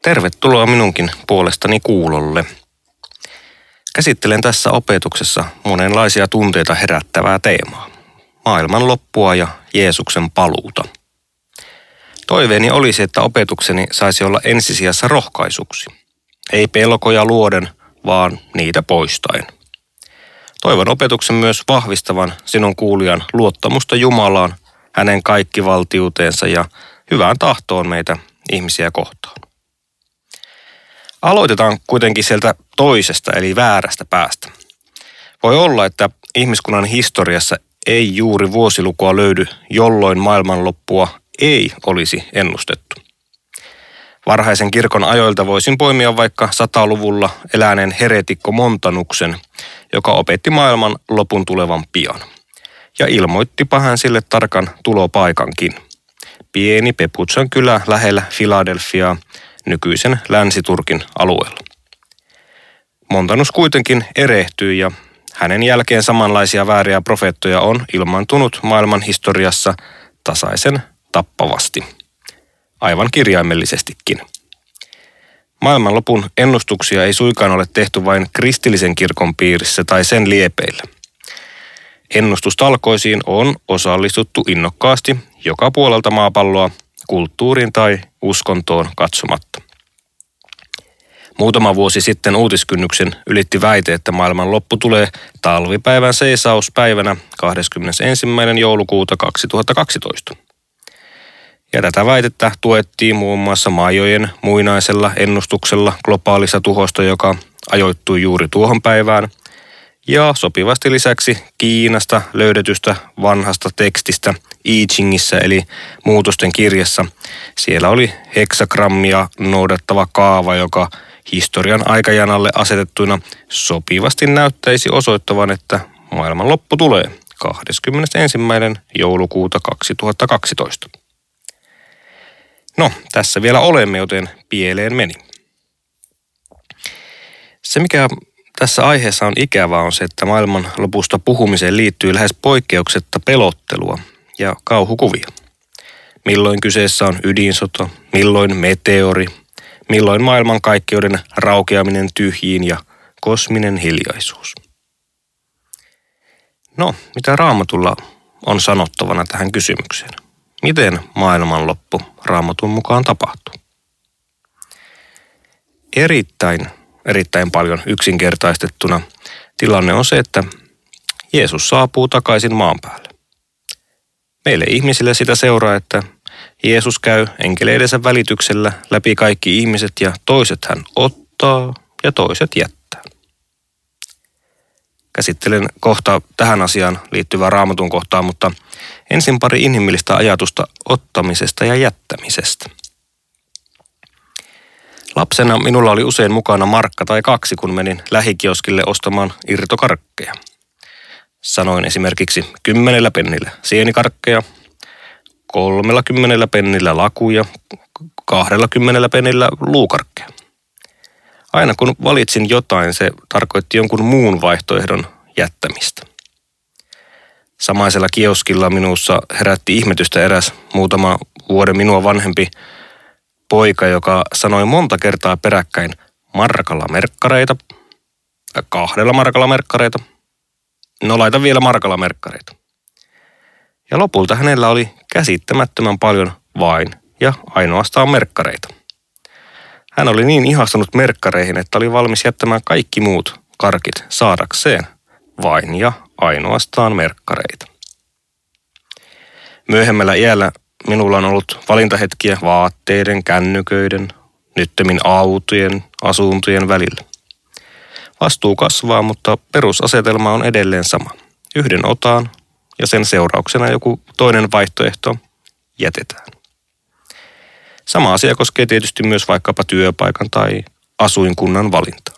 Tervetuloa minunkin puolestani kuulolle. Käsittelen tässä opetuksessa monenlaisia tunteita herättävää teemaa. Maailman loppua ja Jeesuksen paluuta. Toiveeni olisi, että opetukseni saisi olla ensisijassa rohkaisuksi. Ei pelkoja luoden, vaan niitä poistaen. Toivon opetuksen myös vahvistavan sinun kuulijan luottamusta Jumalaan, hänen kaikkivaltiuteensa ja hyvään tahtoon meitä ihmisiä kohtaan. Aloitetaan kuitenkin sieltä toisesta eli väärästä päästä. Voi olla, että ihmiskunnan historiassa ei juuri vuosilukua löydy, jolloin maailmanloppua ei olisi ennustettu. Varhaisen kirkon ajoilta voisin poimia vaikka 100-luvulla eläneen heretikko Montanuksen, joka opetti maailman lopun tulevan pian. Ja ilmoittipa hän sille tarkan tulopaikankin. Pieni Peputsan kylä lähellä Filadelfiaa, nykyisen Länsi-Turkin alueella. Montanus kuitenkin erehtyi ja hänen jälkeen samanlaisia vääriä profeettoja on ilmaantunut maailman historiassa tasaisen tappavasti. Aivan kirjaimellisestikin. Maailmanlopun ennustuksia ei suinkaan ole tehty vain kristillisen kirkon piirissä tai sen liepeillä. Ennustustalkoisiin on osallistuttu innokkaasti joka puolelta maapalloa kulttuuriin tai uskontoon katsomatta. Muutama vuosi sitten uutiskynnyksen ylitti väite, että maailman loppu tulee talvipäivän seisauspäivänä 21. joulukuuta 2012. Ja tätä väitettä tuettiin muun muassa Majojen muinaisella ennustuksella globaalista tuhosta, joka ajoittui juuri tuohon päivään, ja sopivasti lisäksi Kiinasta löydetystä vanhasta tekstistä I Chingissä eli muutosten kirjassa. Siellä oli heksagrammia noudattava kaava, joka historian aikajanalle asetettuina sopivasti näyttäisi osoittavan, että maailman loppu tulee 21. joulukuuta 2012. No, tässä vielä olemme, joten pieleen meni. Se, mikä tässä aiheessa on ikävää, on se, että maailman lopusta puhumiseen liittyy lähes poikkeuksetta pelottelua ja kauhukuvia. Milloin kyseessä on ydinsota, milloin meteori, milloin maailmankaikkeuden raukeaminen tyhjiin ja kosminen hiljaisuus. No, mitä Raamatulla on sanottavana tähän kysymykseen? Miten maailmanloppu Raamatun mukaan tapahtuu? Erittäin paljon yksinkertaistettuna tilanne on se, että Jeesus saapuu takaisin maan päälle. Meille ihmisille sitä seuraa, että Jeesus käy enkeleidensa välityksellä läpi kaikki ihmiset ja toiset hän ottaa ja toiset jättää. Käsittelen kohta tähän asiaan liittyvää Raamatun kohtaa, mutta ensin pari inhimillistä ajatusta ottamisesta ja jättämisestä. Lapsena minulla oli usein mukana markka tai kaksi, kun menin lähikioskille ostamaan irtokarkkeja. Sanoin esimerkiksi 10 pennillä sienikarkkeja, 30 pennillä lakuja, 20 pennillä luukarkkeja. Aina kun valitsin jotain, se tarkoitti jonkun muun vaihtoehdon jättämistä. Samaisella kioskilla minussa herätti ihmetystä eräs muutama vuoden minua vanhempi poika, joka sanoi monta kertaa peräkkäin markalla merkkareita, 2 markalla merkkareita, no laita vielä markalla merkkareita. Ja lopulta hänellä oli käsittämättömän paljon vain ja ainoastaan merkkareita. Hän oli niin ihastunut merkkareihin, että oli valmis jättämään kaikki muut karkit saadakseen vain ja ainoastaan merkkareita. Myöhemmällä iällä minulla on ollut valintahetkiä vaatteiden, kännyköiden, nyttemmin autojen, asuntojen välillä. Vastuu kasvaa, mutta perusasetelma on edelleen sama. Yhden otan ja sen seurauksena joku toinen vaihtoehto jätetään. Sama asia koskee tietysti myös vaikkapa työpaikan tai asuinkunnan valintaa.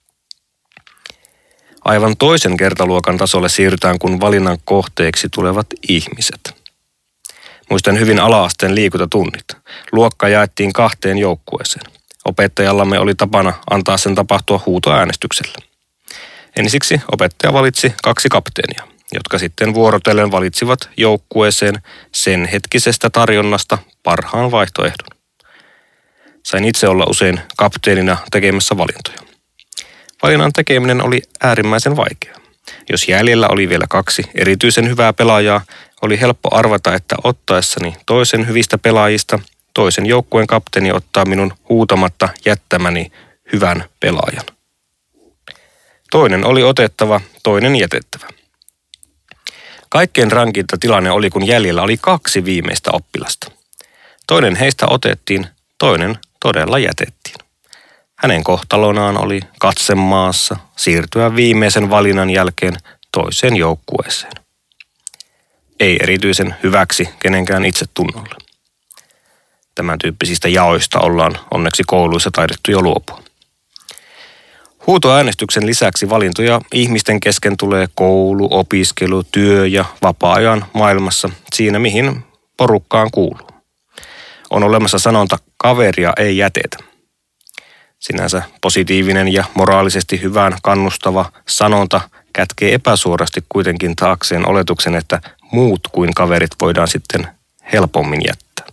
Aivan toisen kertaluokan tasolle siirrytään, kun valinnan kohteeksi tulevat ihmiset. Muistan hyvin ala-asteen liikuntatunnit. Luokka jaettiin 2 joukkueeseen. Opettajallamme oli tapana antaa sen tapahtua huutoäänestyksellä. Ensiksi opettaja valitsi 2 kapteenia, jotka sitten vuorotellen valitsivat joukkueeseen sen hetkisestä tarjonnasta parhaan vaihtoehdon. Sain itse olla usein kapteenina tekemässä valintoja. Valinnan tekeminen oli äärimmäisen vaikeaa. Jos jäljellä oli vielä 2 erityisen hyvää pelaajaa, oli helppo arvata, että ottaessani toisen hyvistä pelaajista, toisen joukkueen kapteeni ottaa minun huutamatta jättämäni hyvän pelaajan. Toinen oli otettava, toinen jätettävä. Kaikkein rankinta tilanne oli, kun jäljellä oli 2 viimeistä oppilasta. Toinen heistä otettiin, toinen todella jätettiin. Hänen kohtalonaan oli katsemaassa siirtyä viimeisen valinnan jälkeen toiseen joukkueeseen. Ei erityisen hyväksi kenenkään itsetunnolle. Tämän tyyppisistä jaoista ollaan onneksi kouluissa taidettu jo luopua. Huutoäänestyksen lisäksi valintoja ihmisten kesken tulee koulu, opiskelu, työ ja vapaa-ajan maailmassa siinä, mihin porukkaan kuuluu. On olemassa sanonta, kaveria ei jätetä. Sinänsä positiivinen ja moraalisesti hyvään kannustava sanonta kätkee epäsuorasti kuitenkin taakseen oletuksen, että muut kuin kaverit voidaan sitten helpommin jättää.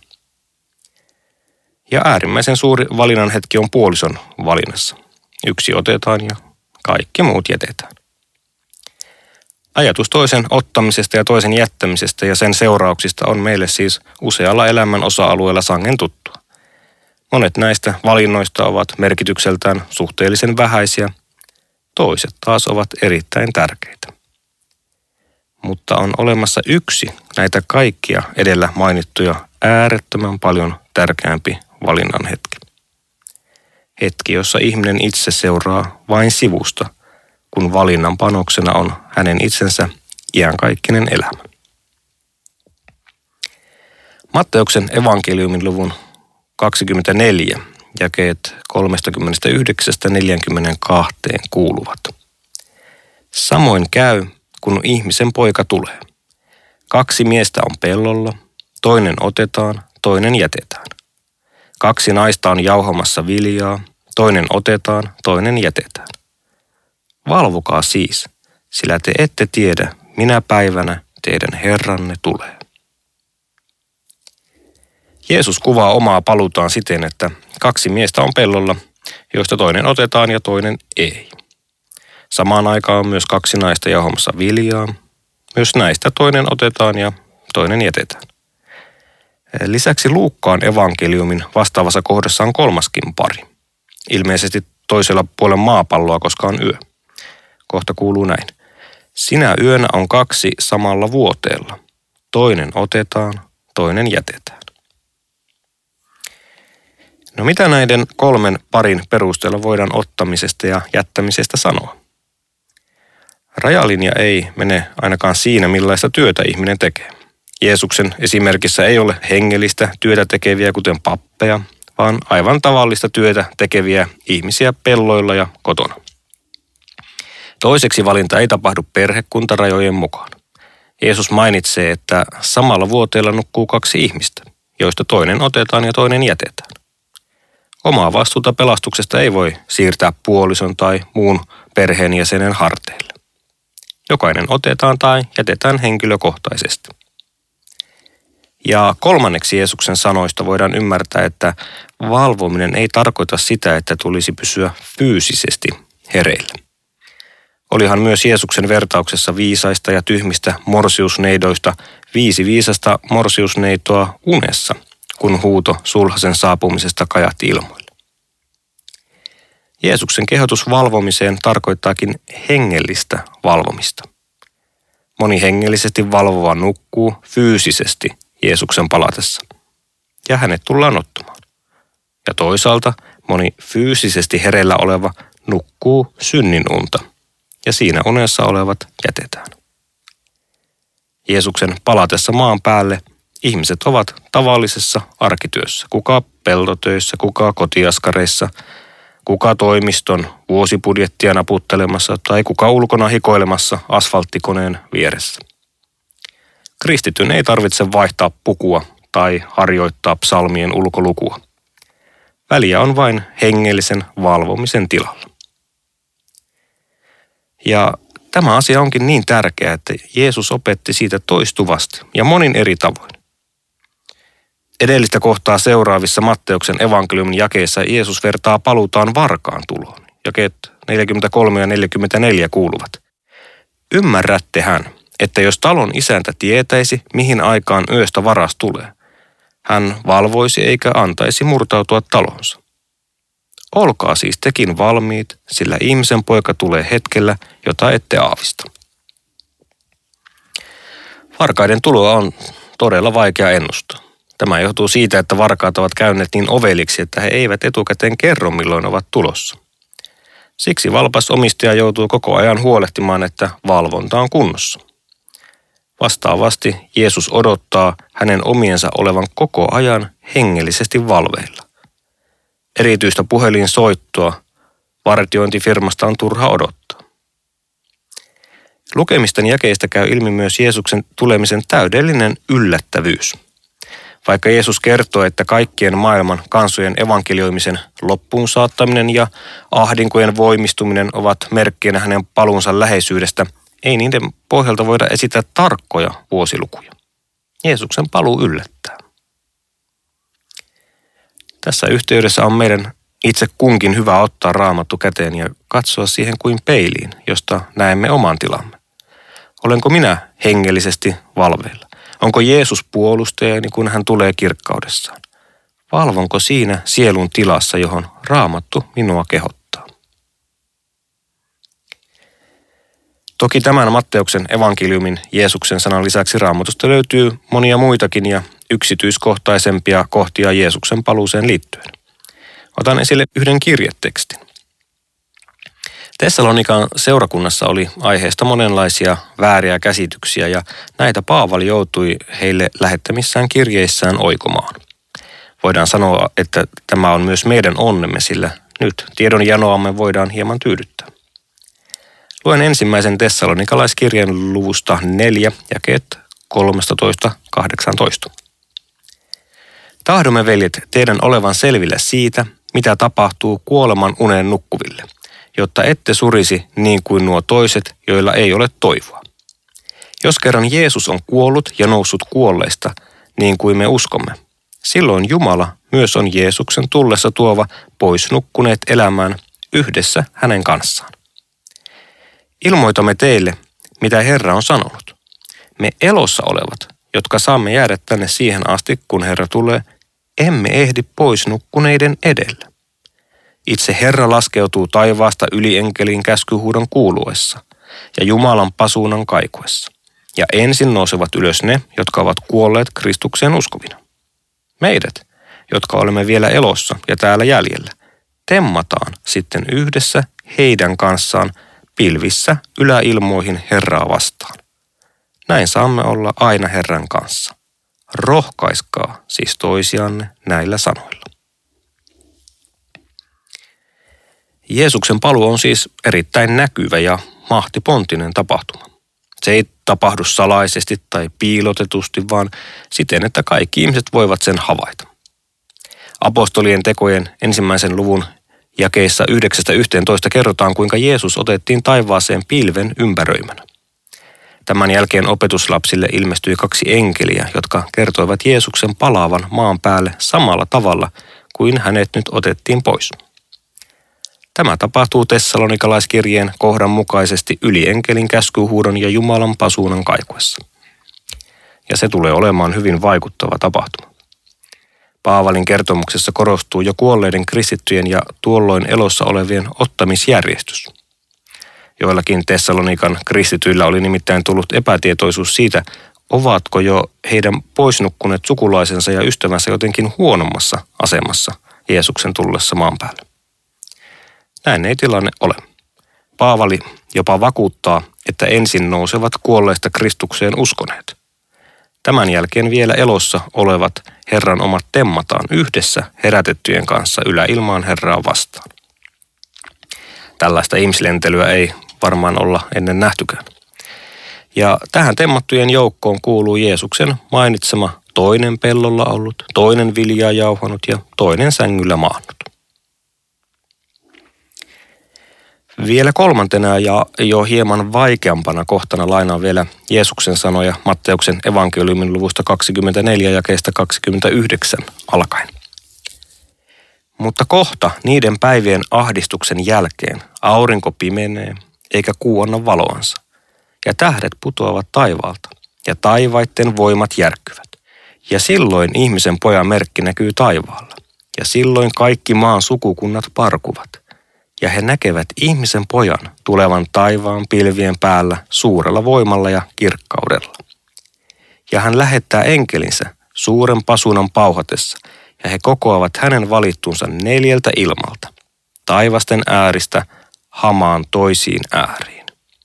Ja äärimmäisen suuri valinnan hetki on puolison valinnassa. Yksi otetaan ja kaikki muut jätetään. Ajatus toisen ottamisesta ja toisen jättämisestä ja sen seurauksista on meille siis usealla elämän osa-alueella sangen tuttua. Monet näistä valinnoista ovat merkitykseltään suhteellisen vähäisiä, toiset taas ovat erittäin tärkeitä. Mutta on olemassa yksi näitä kaikkia edellä mainittuja äärettömän paljon tärkeämpi valinnan hetki. Hetki, jossa ihminen itse seuraa vain sivusta, kun valinnan panoksena on hänen itsensä iankaikkinen elämä. Matteuksen evankeliumin luvun 24, jakeet 39-42 kuuluvat. Samoin käy, kun ihmisen poika tulee. 2 miestä on pellolla, toinen otetaan, toinen jätetään. 2 naista on jauhamassa viljaa, toinen otetaan, toinen jätetään. Valvokaa siis, sillä te ette tiedä, minä päivänä teidän Herranne tulee. Jeesus kuvaa omaa paluutaan siten, että 2 miestä on pellolla, joista toinen otetaan ja toinen ei. Samaan aikaan on myös 2 naista jauhamassa viljaa. Myös näistä toinen otetaan ja toinen jätetään. Lisäksi Luukkaan evankeliumin vastaavassa kohdassa on 3. pari. Ilmeisesti toisella puolella maapalloa, koska on yö. Kohta kuuluu näin. Sinä yönä on 2 samalla vuoteella. Toinen otetaan, toinen jätetään. No mitä näiden 3 parin perusteella voidaan ottamisesta ja jättämisestä sanoa? Rajalinja ei mene ainakaan siinä, millaista työtä ihminen tekee. Jeesuksen esimerkissä ei ole hengellistä työtä tekeviä, kuten pappeja, vaan aivan tavallista työtä tekeviä ihmisiä pelloilla ja kotona. Toiseksi valinta ei tapahdu perhekuntarajojen mukaan. Jeesus mainitsee, että samalla vuoteella nukkuu 2 ihmistä, joista toinen otetaan ja toinen jätetään. Omaa vastuuta pelastuksesta ei voi siirtää puolison tai muun perheenjäsenen harteille. Jokainen otetaan tai jätetään henkilökohtaisesti. Ja 3. Jeesuksen sanoista voidaan ymmärtää, että valvominen ei tarkoita sitä, että tulisi pysyä fyysisesti hereillä. Olihan myös Jeesuksen vertauksessa viisaista ja tyhmistä morsiusneidoista 5 viisasta morsiusneitoa unessa, kun huuto sulhasen saapumisesta kajahti ilmoille. Jeesuksen kehotus valvomiseen tarkoittaakin hengellistä valvomista. Moni hengellisesti valvova nukkuu fyysisesti Jeesuksen palatessa, ja hänet tullaan ottamaan. Ja toisaalta moni fyysisesti hereillä oleva nukkuu synninunta, ja siinä unessa olevat jätetään. Jeesuksen palatessa maan päälle ihmiset ovat tavallisessa arkityössä, kuka peltotöissä, kuka kotiaskareissa, kuka toimiston vuosibudjettia naputtelemassa tai kuka ulkona hikoilemassa asfalttikoneen vieressä. Kristityn ei tarvitse vaihtaa pukua tai harjoittaa psalmien ulkolukua. Väliä on vain hengellisen valvomisen tilalla. Ja tämä asia onkin niin tärkeä, että Jeesus opetti siitä toistuvasti ja monin eri tavoin. Edellistä kohtaa seuraavissa Matteuksen evankeliumin jakeissa Jeesus vertaa paluutaan varkaan tuloon. Jakeet 43 ja 44 kuuluvat. Ymmärrättehän, että jos talon isäntä tietäisi, mihin aikaan yöstä varas tulee, hän valvoisi eikä antaisi murtautua talonsa. Olkaa siis tekin valmiit, sillä ihmisen poika tulee hetkellä, jota ette aavista. Varkaiden tuloa on todella vaikea ennustaa. Tämä johtuu siitä, että varkaat ovat käyneet niin oveliksi, että he eivät etukäteen kerro, milloin ovat tulossa. Siksi valpas omistaja joutuu koko ajan huolehtimaan, että valvonta on kunnossa. Vastaavasti Jeesus odottaa hänen omiensa olevan koko ajan hengellisesti valveilla. Erityistä puhelinsoittoa vartiointifirmasta on turha odottaa. Lukemisten jakeista käy ilmi myös Jeesuksen tulemisen täydellinen yllättävyys. Vaikka Jeesus kertoo, että kaikkien maailman kansojen evankelioimisen loppuun saattaminen ja ahdinkojen voimistuminen ovat merkkinä hänen paluunsa läheisyydestä, ei niiden pohjalta voida esittää tarkkoja vuosilukuja. Jeesuksen paluu yllättää. Tässä yhteydessä on meidän itse kunkin hyvä ottaa Raamattu käteen ja katsoa siihen kuin peiliin, josta näemme oman tilamme. Olenko minä hengellisesti valveilla? Onko Jeesus puolustajani, kun hän tulee kirkkaudessaan? Valvonko siinä sielun tilassa, johon Raamattu minua kehottaa? Toki tämän Matteuksen evankeliumin Jeesuksen sanan lisäksi Raamatusta löytyy monia muitakin ja yksityiskohtaisempia kohtia Jeesuksen paluuseen liittyen. Otan esille yhden kirjetekstin. Tessalonikan seurakunnassa oli aiheesta monenlaisia vääriä käsityksiä ja näitä Paavali joutui heille lähettämissään kirjeissään oikomaan. Voidaan sanoa, että tämä on myös meidän onnemme, sillä nyt tiedonjanoamme voidaan hieman tyydyttää. Luen ensimmäisen tessalonikalaiskirjeen luvusta 4, jakeet 13-18. Tahdomme, veljet, teidän olevan selvillä siitä, mitä tapahtuu kuoleman unen nukkuville, jotta ette surisi niin kuin nuo toiset, joilla ei ole toivoa. Jos kerran Jeesus on kuollut ja noussut kuolleista, niin kuin me uskomme, silloin Jumala myös on Jeesuksen tullessa tuova pois nukkuneet elämään yhdessä hänen kanssaan. Ilmoitamme teille, mitä Herra on sanonut. Me elossa olevat, jotka saamme jäädä tänne siihen asti, kun Herra tulee, emme ehdi pois nukkuneiden edellä. Itse Herra laskeutuu taivaasta yli enkelin käskyhuudon kuuluessa ja Jumalan pasuunan kaikuessa. Ja ensin nousevat ylös ne, jotka ovat kuolleet Kristukseen uskovina. Meidät, jotka olemme vielä elossa ja täällä jäljellä, temmataan sitten yhdessä heidän kanssaan pilvissä yläilmoihin Herraa vastaan. Näin saamme olla aina Herran kanssa. Rohkaiskaa siis toisianne näillä sanoilla. Jeesuksen paluu on siis erittäin näkyvä ja mahtipontinen tapahtuma. Se ei tapahdu salaisesti tai piilotetusti, vaan siten, että kaikki ihmiset voivat sen havaita. Apostolien tekojen 1. luvun jakeissa 9-11 kerrotaan, kuinka Jeesus otettiin taivaaseen pilven ympäröimänä. Tämän jälkeen opetuslapsille ilmestyi 2 enkeliä, jotka kertoivat Jeesuksen palaavan maan päälle samalla tavalla kuin hänet nyt otettiin pois. Tämä tapahtuu tessalonikalaiskirjeen kohdan mukaisesti yli enkelin käskyhuudon ja Jumalan pasuunan kaikuessa. Ja se tulee olemaan hyvin vaikuttava tapahtuma. Paavalin kertomuksessa korostuu jo kuolleiden kristittyjen ja tuolloin elossa olevien ottamisjärjestys. Joillakin Tessalonikan kristityillä oli nimittäin tullut epätietoisuus siitä, ovatko jo heidän poisnukkuneet sukulaisensa ja ystävänsä jotenkin huonommassa asemassa Jeesuksen tullessa maan päälle. Näin ei tilanne ole. Paavali jopa vakuuttaa, että ensin nousevat kuolleista Kristukseen uskoneet. Tämän jälkeen vielä elossa olevat Herran omat temmataan yhdessä herätettyjen kanssa yläilmaan Herraa vastaan. Tällaista ihmislentelyä ei varmaan olla ennen nähtykään. Ja tähän temmattujen joukkoon kuuluu Jeesuksen mainitsema toinen pellolla ollut, toinen viljaa jauhanut ja toinen sängyllä maannut. Vielä kolmantena ja jo hieman vaikeampana kohtana lainaan vielä Jeesuksen sanoja Matteuksen evankeliumin luvusta 24 jakeesta 29 alkaen. Mutta kohta niiden päivien ahdistuksen jälkeen aurinko pimenee eikä kuu anna valoansa, ja tähdet putoavat taivaalta, ja taivaitten voimat järkkyvät. Ja silloin ihmisen pojan merkki näkyy taivaalla, ja silloin kaikki maan sukukunnat parkuvat, ja he näkevät ihmisen pojan tulevan taivaan pilvien päällä suurella voimalla ja kirkkaudella. Ja hän lähettää enkelinsä suuren pasunan pauhatessa, ja he kokoavat hänen valittunsa 4 ilmalta, taivasten ääristä hamaan toisiin ääriin.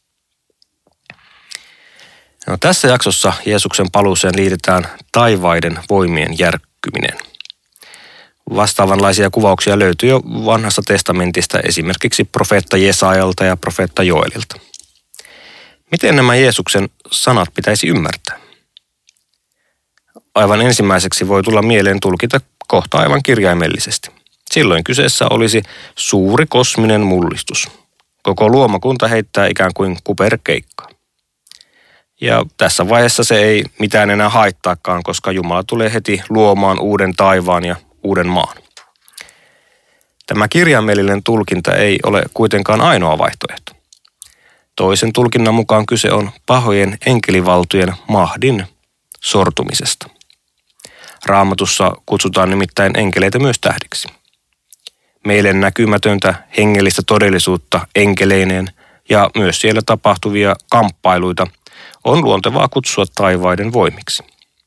No, tässä jaksossa Jeesuksen paluuseen liitetään taivaiden voimien järkkyminen. Vastaavanlaisia kuvauksia löytyy jo vanhasta testamentista, esimerkiksi profeetta Jesaialta ja profeetta Joelilta. Miten nämä Jeesuksen sanat pitäisi ymmärtää? Aivan ensimmäiseksi voi tulla mieleen tulkita kohta aivan kirjaimellisesti. Silloin kyseessä olisi suuri kosminen mullistus. Koko luomakunta heittää ikään kuin kuperkeikkaa. Ja tässä vaiheessa se ei mitään enää haittaakaan, koska Jumala tulee heti luomaan uuden taivaan ja uuden maan. Tämä kirjaimellinen tulkinta ei ole kuitenkaan ainoa vaihtoehto. Toisen tulkinnan mukaan kyse on pahojen enkelivaltojen mahdin sortumisesta. Raamatussa kutsutaan nimittäin enkeleitä myös tähdiksi. Meille näkymätöntä hengellistä todellisuutta enkeleineen ja myös siellä tapahtuvia kamppailuita on luontevaa kutsua taivaiden voimiksi.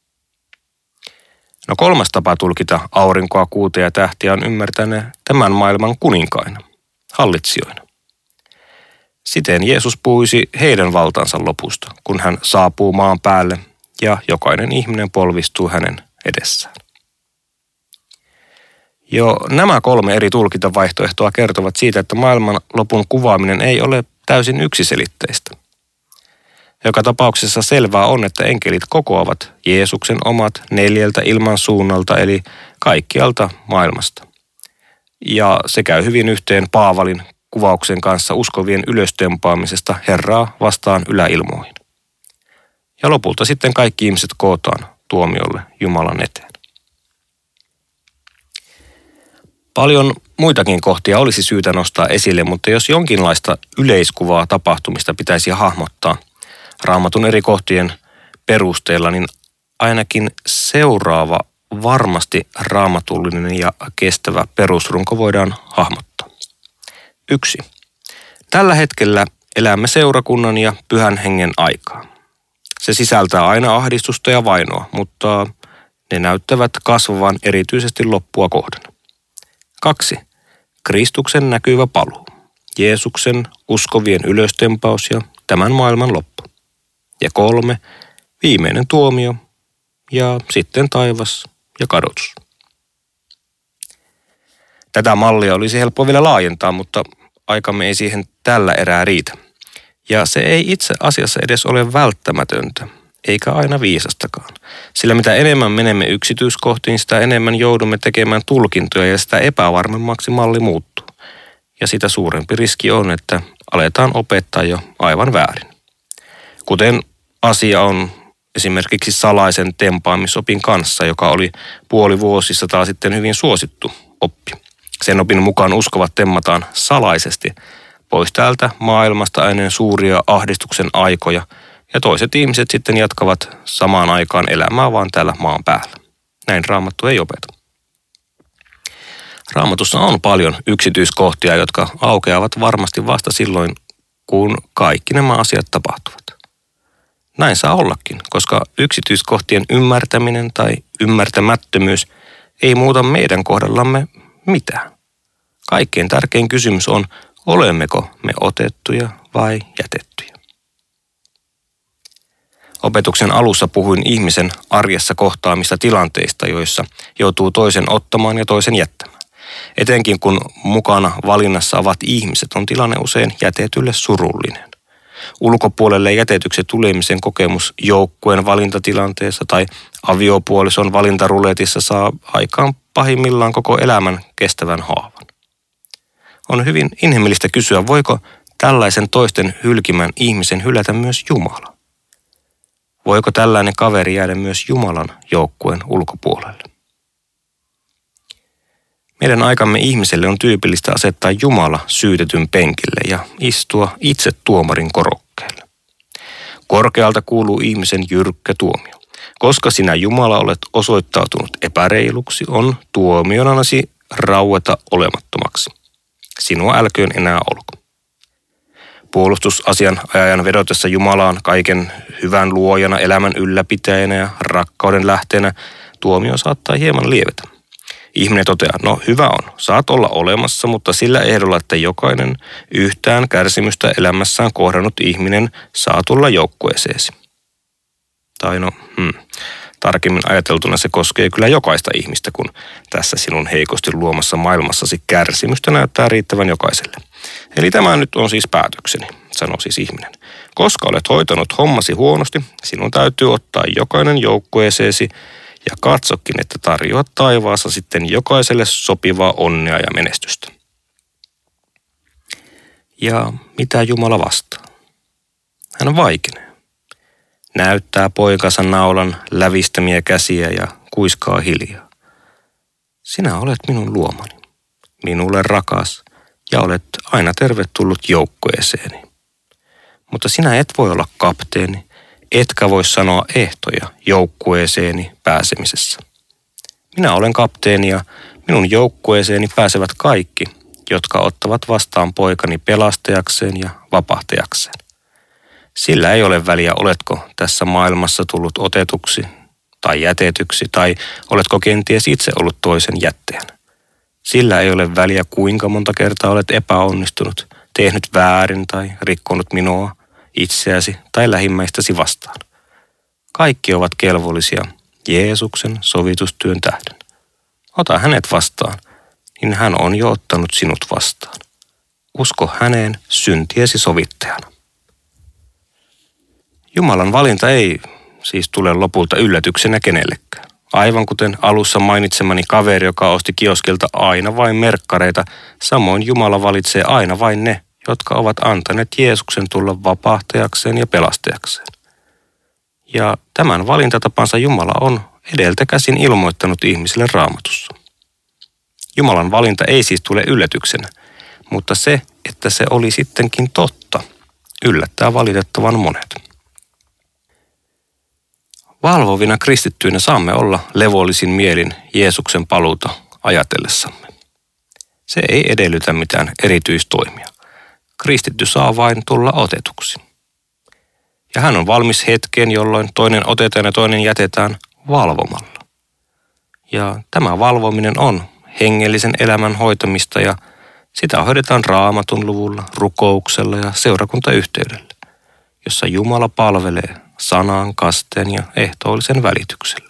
No, kolmas tapa tulkita aurinkoa, kuuta ja tähtiä on ymmärtää ne tämän maailman kuninkaina, hallitsijoina. Siten Jeesus puhuisi heidän valtansa lopusta, kun hän saapuu maan päälle ja jokainen ihminen polvistuu hänen edessään. Jo nämä 3 eri tulkintavaihtoehtoa kertovat siitä, että maailman lopun kuvaaminen ei ole täysin yksiselitteistä. Joka tapauksessa selvää on, että enkelit kokoavat Jeesuksen omat 4 ilman suunnalta, eli kaikkialta maailmasta. Ja se käy hyvin yhteen Paavalin kuvauksen kanssa uskovien ylöstempaamisesta Herraa vastaan yläilmoihin. Ja lopulta sitten kaikki ihmiset kootaan tuomiolle Jumalan eteen. Paljon muitakin kohtia olisi syytä nostaa esille, mutta jos jonkinlaista yleiskuvaa tapahtumista pitäisi hahmottaa Raamatun eri kohtien perusteella, niin ainakin seuraava varmasti raamatullinen ja kestävä perusrunko voidaan hahmottaa. 1. Tällä hetkellä elämme seurakunnan ja pyhän hengen aikaa. Se sisältää aina ahdistusta ja vainoa, mutta ne näyttävät kasvavan erityisesti loppua kohden. 2. Kristuksen näkyvä paluu, Jeesuksen uskovien ylöstempaus ja tämän maailman loppu. Ja 3. Viimeinen tuomio ja sitten taivas ja kadotus. Tätä mallia olisi helppo vielä laajentaa, mutta aikamme ei siihen tällä erää riitä. Ja se ei itse asiassa edes ole välttämätöntä, eikä aina viisastakaan. Sillä mitä enemmän menemme yksityiskohtiin, sitä enemmän joudumme tekemään tulkintoja ja sitä epävarmemmaksi malli muuttuu. Ja sitä suurempi riski on, että aletaan opettaa jo aivan väärin. Kuten asia on esimerkiksi salaisen tempaamisopin kanssa, joka oli puoli vuosisataa sitten hyvin suosittu oppi. Sen opin mukaan uskovat temmataan salaisesti pois täältä maailmasta ennen suuria ahdistuksen aikoja, ja toiset ihmiset sitten jatkavat samaan aikaan elämää vaan täällä maan päällä. Näin Raamattu ei opeta. Raamatussa on paljon yksityiskohtia, jotka aukeavat varmasti vasta silloin, kun kaikki nämä asiat tapahtuvat. Näin saa ollakin, koska yksityiskohtien ymmärtäminen tai ymmärtämättömyys ei muuta meidän kohdallamme mitään. Kaikkein tärkein kysymys on, olemmeko me otettuja vai jätettyjä. Opetuksen alussa puhuin ihmisen arjessa kohtaamista tilanteista, joissa joutuu toisen ottamaan ja toisen jättämään. Etenkin kun mukana valinnassa ovat ihmiset, on tilanne usein jätetylle surullinen. Ulkopuolelle jätetyksi tulemisen kokemus joukkueen valintatilanteessa tai aviopuolison valintaruletissa saa aikaan pahimmillaan koko elämän kestävän haavan. On hyvin inhimillistä kysyä, voiko tällaisen toisten hylkimän ihmisen hylätä myös Jumala? Voiko tällainen kaveri jäädä myös Jumalan joukkueen ulkopuolelle? Meidän aikamme ihmiselle on tyypillistä asettaa Jumala syytetyn penkille ja istua itse tuomarin korokkeelle. Korkealta kuuluu ihmisen jyrkkä tuomio. Koska sinä Jumala olet osoittautunut epäreiluksi, on tuomionasi raueta olemattomaksi. Sinua älköön enää olko. Puolustusasianajajan vedotessa Jumalaan kaiken hyvän luojana, elämän ylläpitäjänä ja rakkauden lähteenä, tuomio saattaa hieman lievetä. Ihminen toteaa, no hyvä on, saat olla olemassa, mutta sillä ehdolla, että jokainen yhtään kärsimystä elämässään kohdannut ihminen saa tulla joukkueeseesi. Tai tarkemmin ajateltuna se koskee kyllä jokaista ihmistä, kun tässä sinun heikosti luomassa maailmassasi kärsimystä näyttää riittävän jokaiselle. Eli tämä nyt on siis päätökseni, sanoo siis ihminen. Koska olet hoitanut hommasi huonosti, sinun täytyy ottaa jokainen joukkueeseesi ja katsokin, että tarjoat taivaassa sitten jokaiselle sopivaa onnea ja menestystä. Ja mitä Jumala vastaa? Hän vaikenee. Näyttää poikansa naulan lävistämiä käsiä ja kuiskaa hiljaa. Sinä olet minun luomani, minulle rakas, ja olet aina tervetullut joukkueeseeni. Mutta sinä et voi olla kapteeni, etkä voi sanoa ehtoja joukkueeseeni pääsemisessä. Minä olen kapteeni ja minun joukkueeseeni pääsevät kaikki, jotka ottavat vastaan poikani pelastajakseen ja vapahtajakseen. Sillä ei ole väliä, oletko tässä maailmassa tullut otetuksi tai jätetyksi, tai oletko kenties itse ollut toisen jättäjänä. Sillä ei ole väliä, kuinka monta kertaa olet epäonnistunut, tehnyt väärin tai rikkonut minua, itseäsi tai lähimmäistäsi vastaan. Kaikki ovat kelvollisia Jeesuksen sovitustyön tähden. Ota hänet vastaan, niin hän on jo ottanut sinut vastaan. Usko häneen syntiesi sovittajana. Jumalan valinta ei siis tule lopulta yllätyksenä kenellekään. Aivan kuten alussa mainitsemani kaveri, joka osti kioskilta aina vain merkkareita, samoin Jumala valitsee aina vain ne, jotka ovat antaneet Jeesuksen tulla vapahtajakseen ja pelastajakseen. Ja tämän valintatapansa Jumala on edeltä käsin ilmoittanut ihmisille Raamatussa. Jumalan valinta ei siis tule yllätyksenä, mutta se, että se oli sittenkin totta, yllättää valitettavan monet. Valvovina kristittyinä saamme olla levollisin mielin Jeesuksen paluuta ajatellessamme. Se ei edellytä mitään erityistoimia. Kristitty saa vain tulla otetuksi. Ja hän on valmis hetkeen, jolloin toinen otetaan ja toinen jätetään valvomalla. Ja tämä valvominen on hengellisen elämän hoitamista ja sitä hoidetaan Raamatun luvulla, rukouksella ja seurakuntayhteydellä, jossa Jumala palvelee sanan, kasteen ja ehtoollisen välityksellä.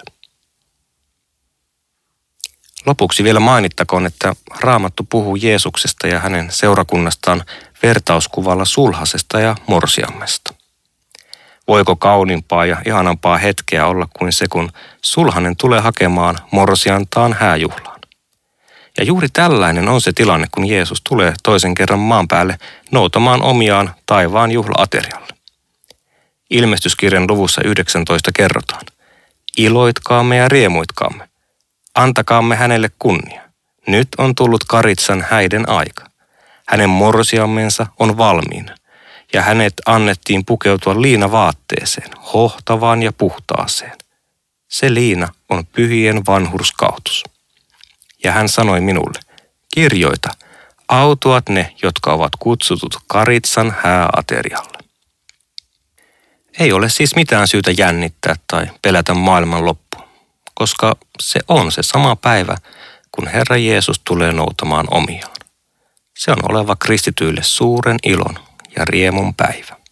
Lopuksi vielä mainittakoon, että Raamattu puhuu Jeesuksesta ja hänen seurakunnastaan vertauskuvalla sulhasesta ja morsiammesta. Voiko kauniimpaa ja ihanampaa hetkeä olla kuin se, kun sulhanen tulee hakemaan morsiantaan hääjuhlaan. Ja juuri tällainen on se tilanne, kun Jeesus tulee toisen kerran maan päälle noutamaan omiaan taivaan juhlaaterialle. Ilmestyskirjan luvussa 19 kerrotaan, iloitkaamme ja riemuitkaamme, antakaamme hänelle kunnia. Nyt on tullut Karitsan häiden aika. Hänen morsiammensa on valmiina, ja hänet annettiin pukeutua liinavaatteeseen, hohtavaan ja puhtaaseen. Se liina on pyhien vanhurskautus. Ja hän sanoi minulle, kirjoita, autuat ne, jotka ovat kutsutut Karitsan hääaterialle. Ei ole siis mitään syytä jännittää tai pelätä maailman loppua, koska se on se sama päivä, kun Herra Jeesus tulee noutamaan omiaan. Se on oleva kristityille suuren ilon ja riemun päivä.